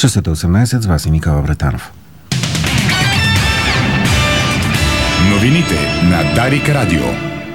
Часът е 18, с вас е Никола Вратанов. Новините на Дарик Радио.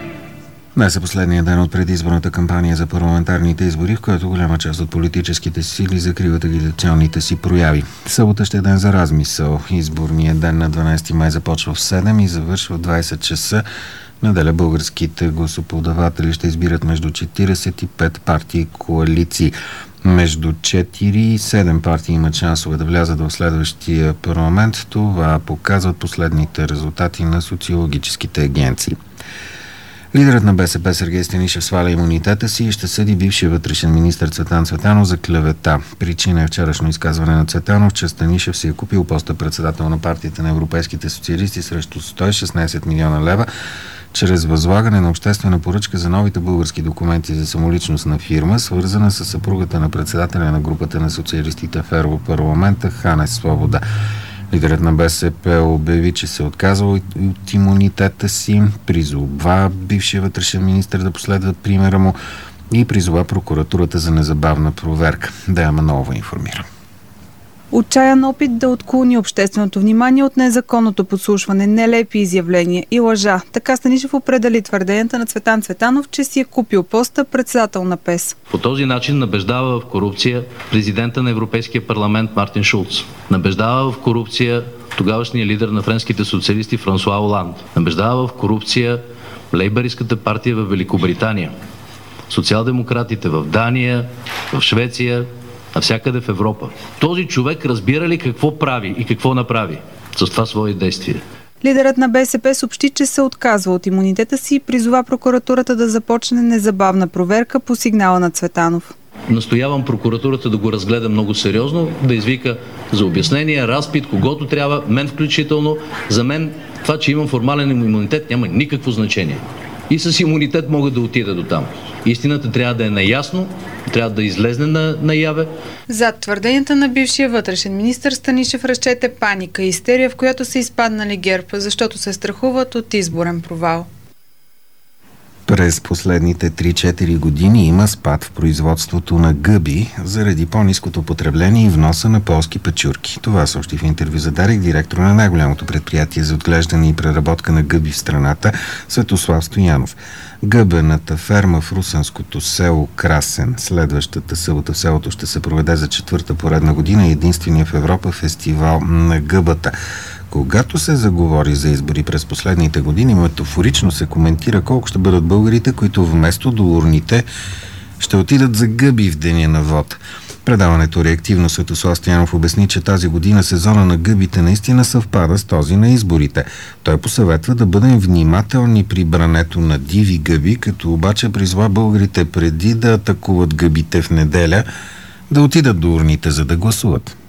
Днес е последния ден от предизборната кампания за парламентарните избори, в която голяма част от политическите сили закриват агитационните си прояви. Събота ще е ден за размисъл. Изборният ден на 12 май започва в 7 и завършва в 20 часа. Неделя българските гласоподаватели ще избират между 45 партии и коалиции. Между 4 и 7 партии имат шансове да влязат в следващия парламент. Това показват последните резултати на социологическите агенции. Лидерът на БСП Сергей Станишев сваля имунитета си и ще съди бившия вътрешен министър Цветан Цветанов за клевета. Причина е вчерашно изказване на Цветанов, че Станишев си е купил поста председател на партията на европейските социалисти срещу 116 милиона лева чрез възлагане на обществена поръчка за новите български документи за самоличност на фирма, свързана с съпругата на председателя на групата на социалистите в Европарламента Ханес Свобода. Лидерът на БСП обяви, че се отказва от имунитета си, призова бившия вътрешен министър да последва примера му и призова прокуратурата за незабавна проверка. Дея Манолова информира. Отчаян опит да отклони общественото внимание от незаконното подслушване, нелепи изявления и лъжа. Така Станишев определи твърденията на Цветан Цветанов, че си е купил поста председател на ПЕС. По този начин набеждава в корупция президента на Европейския парламент Мартин Шулц. Набеждава в корупция тогавашния лидер на френските социалисти Франсуа Оланд. Набеждава в корупция лейбъристската партия в Великобритания. Социал-демократите в Дания, в Швеция, навсякъде в Европа. Този човек разбира ли какво прави и какво направи с това свое действие? Лидерът на БСП съобщи, че се отказва от имунитета си и призова прокуратурата да започне незабавна проверка по сигнала на Цветанов. Настоявам прокуратурата да го разгледа много сериозно, да извика за обяснение, разпит, когото трябва, мен включително. За мен това, че имам формален имунитет, няма никакво значение. И с имунитет мога да отида до там. Истината трябва да е наясно, трябва да излезне наяве. Зад твърденията на бившия вътрешен министър Станишев разчете паника и истерия, в която са изпаднали ГЕРБ, защото се страхуват от изборен провал. През последните 3-4 години има спад в производството на гъби заради по-ниското потребление и вноса на полски печурки. Това съобщи в интервю за Дарик директор на най-голямото предприятие за отглеждане и преработка на гъби в страната Светослав Стоянов. Гъбената ферма в русенското село Красен следващата събота в селото ще се проведе за 4-та поредна година и единствения в Европа фестивал на гъбата. Когато се заговори за избори през последните години, метафорично се коментира колко ще бъдат българите, които вместо до урните ще отидат за гъби в деня на вод. Предаването реактивно Светослав Стоянов обясни, че тази година сезона на гъбите наистина съвпада с този на изборите. Той посъветва да бъдем внимателни при брането на диви гъби, като обаче призва българите преди да атакуват гъбите в неделя, да отидат до урните, за да гласуват.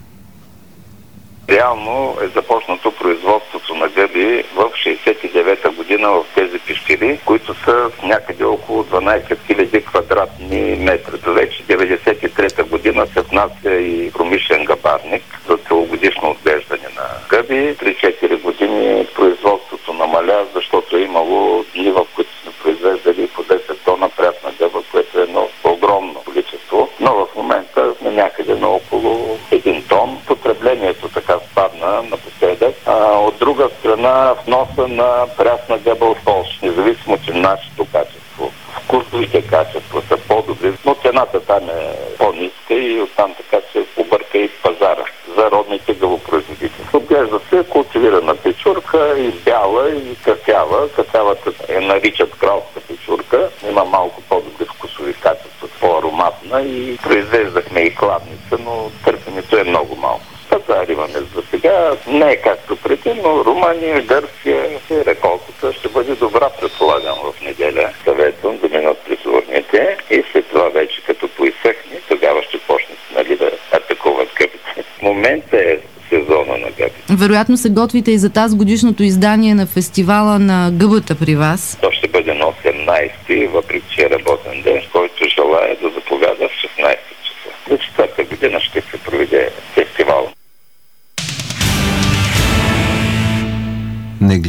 Реално е започнато производството на гъби в 69-та година в тези пещери, които са някъде около 12 000 квадратни метра. Вече 93-та година се внася и промишлен гъбарник за целогодишно отглеждане на гъби. 3-4 години производството намаля, защото е имало дни, в които сме произвеждали по 10 тона прясна гъба, което е едно огромно количество. Но в момента сме някъде на около 1 тон. Потреблението така спадна напоследък. От друга страна, вноса на прясна гъба от Полша. Независимо, че нашето качество, вкусовите качества са по-добри, но цената там е по-ниска и оттам така се обърка и пазара за родните гъбопроизводители. Отглежда се култивирана печурка и бяла и кафява. Кафявата наричат кралска печурка. Има малко по-добри вкусови качества, по-ароматна и произвеждахме и кладница, но търсенето е много малко. Пазар имаме за сега. Не е както преди, но Румъния, Гърция и реколтата ще бъде добра, предполагам, в неделя. Съветвам да минат през урните и след това вече като поизсъхне, тогава ще почнат да атакуват гъбите. В момента е сезона на гъбите. Вероятно се готвите и за тази годишното издание на фестивала на гъбата при вас. То ще бъде на 18-ти, въпреки че е работен ден, който желая да заповяда в 16 часа. За 4-та година ще се проведе фестивал.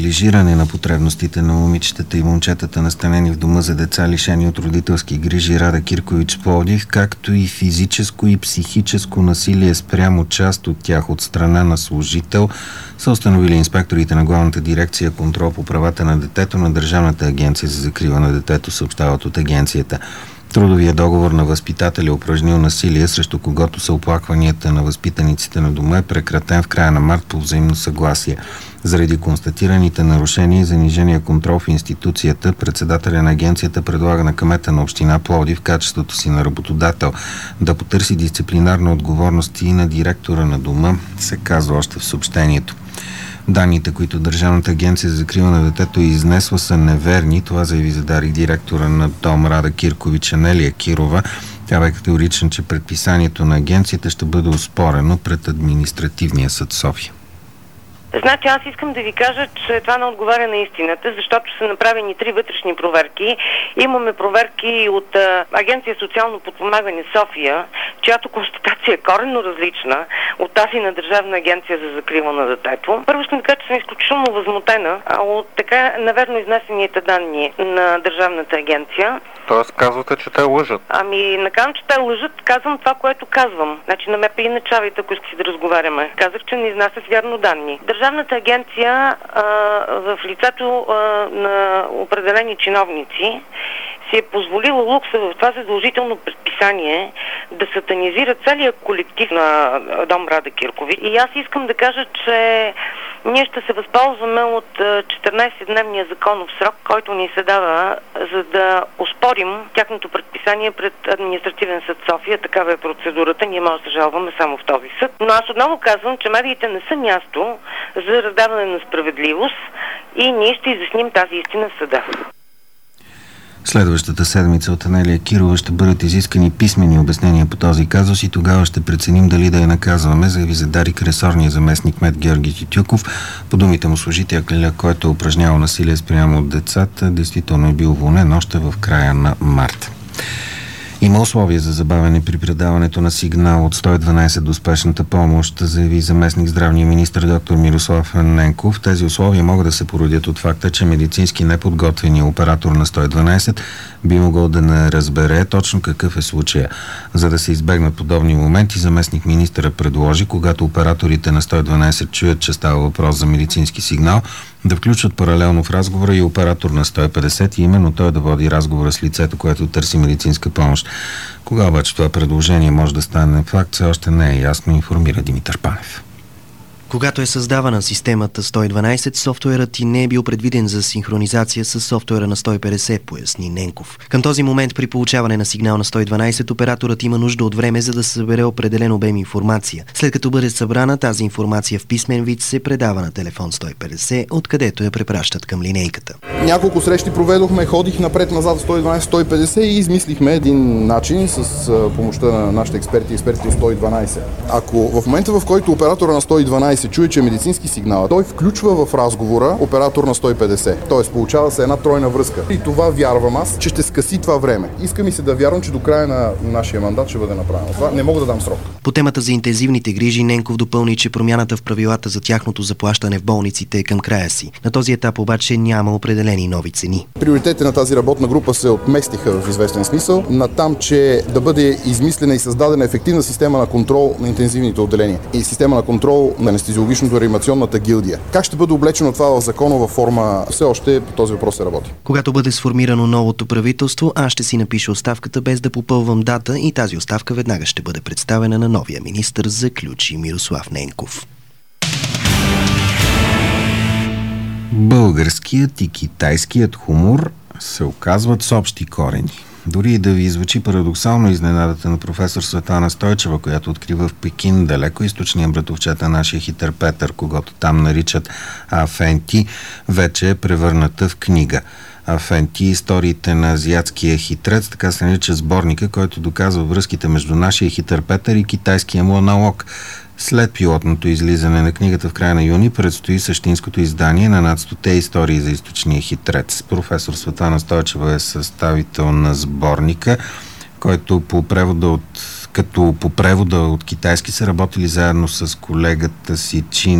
неглижиране на потребностите на момичетата и момчетата, настанени в дома за деца, лишени от родителски грижи Рада Киркович, Пловдив, както и физическо и психическо насилие спрямо част от тях от страна на служител, са установили инспекторите на Главната дирекция контрол по правата на детето на Държавната агенция за закрила на детето, съобщават от агенцията. Трудовия договор на възпитателя, упражнил насилие, срещу когото са оплакванията на възпитаниците на дома, е прекратен в края на март по взаимно съгласие. Заради констатираните нарушения и занижения контрол в институцията, председателя на агенцията предлага на кмета на община Пловдив в качеството си на работодател да потърси дисциплинарна отговорност и на директора на дома, се казва още в съобщението. Данните, които Държавната агенция за закрила на детето изнесла, са неверни. Това заяви за Дарик директора на дом Рада Киркович Анелия Кирова. Тя бе категорична, че предписанието на агенцията ще бъде оспорено пред Административния съд София. Значи аз искам да ви кажа, че това не отговаря на истината, защото са направени 3 вътрешни проверки. Имаме проверки от Агенция социално подпомагане София, чиято констатация е коренно различна от тази на Държавна агенция за закрила на детето. Първо ще ми кажа, че съм изключително възмутена от така неверно изнесените данни на Държавната агенция. Тоест казвате, че те лъжат? Ами, не казвам, че те лъжат, казвам това, което казвам. Значи, на ме иначавайте, ако искате да разговаряме. Казах, че не изнасят вярно данни. Държавната агенция в лицето на определени чиновници си е позволила лукса в това задължително предписание да сатанизира целият колектив на дом Рада Киркович. И аз искам да кажа, че ние ще се възползваме от 14-дневния законов срок, който ни се дава, за да оспорим тяхното предписание пред Административен съд София. Такава е процедурата. Ние може да жалваме само в този съд. Но аз отново казвам, че медиите не са място за раздаване на справедливост и ние ще изясним тази истина в съда. Следващата седмица от Анелия Кирова ще бъдат изискани писмени обяснения по този казус и тогава ще преценим дали да я наказваме, заяви за Дарик ресорния заместник кмет Георги Тютюков. По думите му служителя, който е упражнявал насилие спрямо от децата, действително е бил уволнен още в края на март. Има условия за забавяне при предаването на сигнал от 112 до спешната помощ, заяви заместник здравния министър доктор Мирослав Ненков. Тези условия могат да се породят от факта, че медицински неподготвеният оператор на 112 би могъл да не разбере точно какъв е случая. За да се избегнат подобни моменти, заместник министъра предложи, когато операторите на 112 чуят, че става въпрос за медицински сигнал, да включват паралелно в разговора и оператор на 150 и именно той да води разговора с лицето, което търси медицинска помощ. Кога обаче това предложение може да стане факт, все още не е ясно, информира Димитър Панев. Когато е създавана системата 112, софтуерът и не е бил предвиден за синхронизация с софтуера на 150, поясни Ненков. Към този момент при получаване на сигнал на 112, операторът има нужда от време, за да събере определен обем информация. След като бъде събрана, тази информация в писмен вид се предава на телефон 150, откъдето я препращат към линейката. Няколко срещи проведохме, ходих напред-назад 112-150 и измислихме един начин с помощта на нашите експерти от 112. Ако в момента, в който оператора на 112 се чуе, че е медицински сигнал, той включва в разговора оператор на 150. Тоест получава се една тройна връзка. И това вярвам аз, че ще скъси това време. Иска ми се да вярвам, че до края на нашия мандат ще бъде направено. Това не мога да дам срок. По темата за интензивните грижи Ненков допълни, че промяната в правилата за тяхното заплащане в болниците е към края си. На този етап обаче няма определени нови цени. Приоритетите на тази работна група се отместиха в известен смисъл на там, че да бъде измислена и създадена ефективна система на контрол на интензивните отделения и система на контрол на анестезиологично-реанимационната гилдия. Как ще бъде облечено това в законова форма, все още по този въпрос се работи. Когато бъде сформирано новото правителство, аз ще си напиша оставката без да попълвам дата и тази оставка веднага ще бъде представена на новия министър, заключи Мирослав Ненков. Българският и китайският хумор се оказват с общи корени. Дори и да ви звучи парадоксално изненадата на професор Светлана Стойчева, която открива в Пекин, далеко източния братовчет на нашия хитър Петър, когато там наричат Афенти, вече е превърната в книга. Афенти, историите на азиатския хитрец, така се нарича сборника, който доказва връзките между нашия хитър Петър и китайския му аналог. След пилотното излизане на книгата в края на юни предстои същинското издание на над 100 истории за източния хитрец. Професор Светлана Стойчева е съставител на сборника, който по превода от китайски са работили заедно с колегата си Чин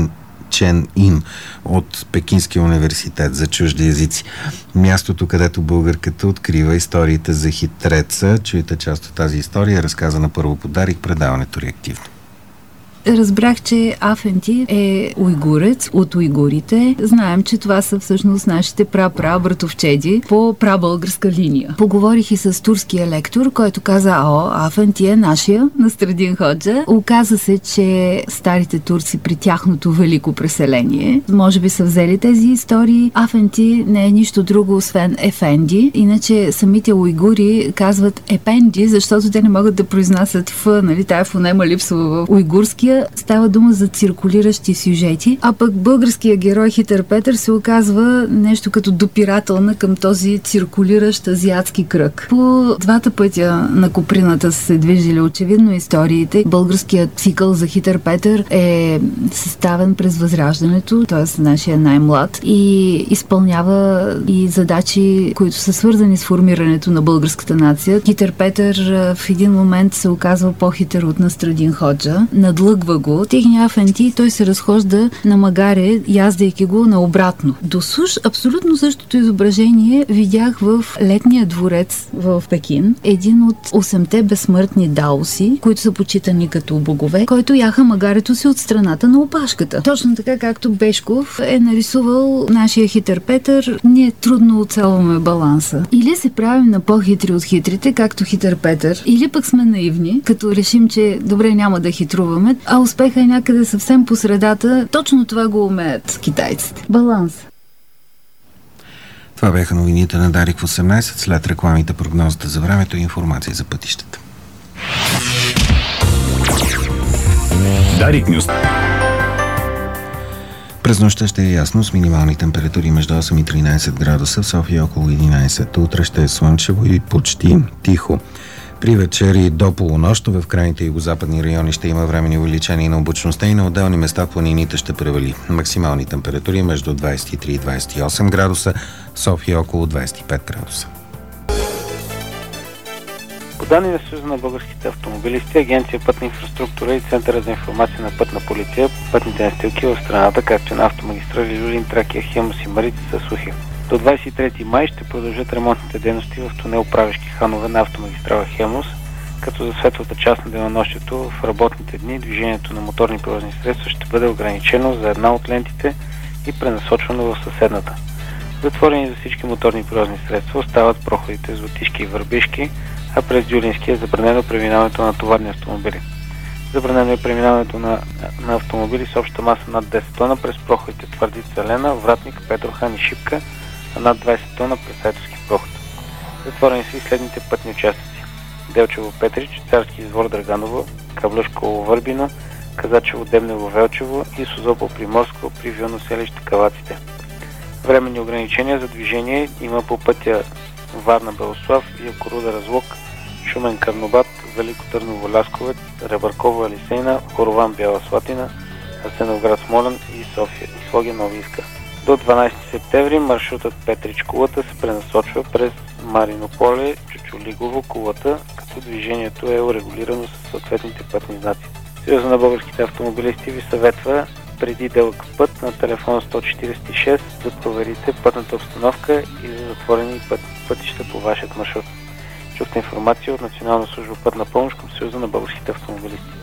Чен Ин от Пекинския университет за чужди езици. Мястото, където българката открива историите за хитреца. Чуйте част от тази история, разказана първо по Дарик, предаването реактивно. Разбрах, че Афенти е уйгурец от уйгурите. Знаем, че това са всъщност нашите братовчеди по прабългарска линия. Поговорих и с турския лектор, който каза: Афенти е нашия, Настрадин Ходжа. Оказа се, че старите турци при тяхното велико преселение може би са взели тези истории. Афенти не е нищо друго, освен Ефенди. Иначе самите уйгури казват Епенди, защото те не могат да произнасят Ф, нали, тая фонема липсва в уйгурския. Става дума за циркулиращи сюжети, а пък българският герой Хитър Петър се оказва нещо като допирателна към този циркулиращ азиатски кръг. По двата пътя на Куприната са се движили очевидно историите. Българският цикъл за Хитър Петър е съставен през Възраждането, т.е. нашия най-млад, и изпълнява и задачи, които са свързани с формирането на българската нация. Хитър Петър в един момент се оказва по-хитър от Настрадин Ходжа, надлъгва го. Техния Афенти, той се разхожда на магаре, яздейки го наобратно. До суш абсолютно същото изображение видях в летния дворец в Пекин. Един от 8-те безсмъртни даоси, които са почитани като богове, който яха магарето си от страната на опашката. Точно така, както Бешков е нарисувал нашия Хитър Петър. Ние трудно оцелваме баланса. Или се правим на по-хитри от хитрите, както Хитър Петър, или пък сме наивни, като решим, че добре, няма да хитруваме, а успеха е някъде съвсем по средата. Точно това го умеят китайците. Баланс. Това бяха новините на Дарик в 18. След рекламите, прогнозата за времето и информация за пътищата. Дарик Нюс. През нощта ще е ясно с минимални температури между 8 и 13 градуса, в София около 11. Утре ще е слънчево и почти тихо. При вечер и до полунощ в крайните югозападни райони ще има временни увеличения на облачността и на отделни места в планините ще превали. Максимални температури между 23 и 28 градуса, в София около 25 градуса. По данни на Съюза на българските автомобилисти, Агенция Пътна инфраструктура и Центъра за информация на пътна полиция, пътните настилки в страната, както и на автомагистрали Люлин, Тракия, Хемус и Марица са сухи. До 23 май ще продължат ремонтните дейности в тунел Правешки Ханове на автомагистрала Хемус, като за светлата част на денонощието в работните дни движението на моторни превозни средства ще бъде ограничено за една от лентите и пренасочвано в съседната. Затворени за всички моторни превозни средства остават проходите Златишки и Върбишки, а през Дюлински е забранено преминаването на товарни автомобили. Забранено е преминаването на автомобили с обща маса над 10 тона през проходите Твърдица Лена, Вратник, Петрохан и Шипка, а над 20 тона през Айтовски проход. Затворени са и следните пътни участъци: Делчево Петрич, Царски извор Драганово, Каблешково Върбино, Казачево Дебнево Велчево и Созопол Приморско при вилно селище Калаците. Временни ограничения за движение има по пътя Варна Белослав, Якоруда Разлог, Шумен Карнобат, Велико Търново Лясковец, Ребърково Елисейна, Хорован Бяла Слатина, Асеновград Смолян и София и Своге Нови Искър. До 12 септември маршрутът Петрич Кулата се пренасочва през Маринополе, Чучулигово Кулата, като движението е урегулирано с съответните пътни знаци. Съюза на българските автомобилисти ви съветва преди дълъг път на телефон 146 да проверите пътната обстановка и за затворени пътища по вашият маршрут. Чухте информация от Национална служба пътна помощ към Съюза на българските автомобилисти.